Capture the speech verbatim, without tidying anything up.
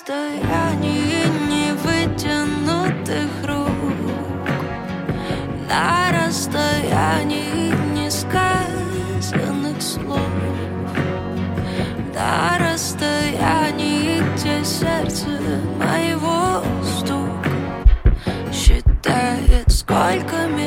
расстоянии невытянутых рук, на расстоянии несказанных слов, на расстоянии, где сердце моего стук считает, сколько минут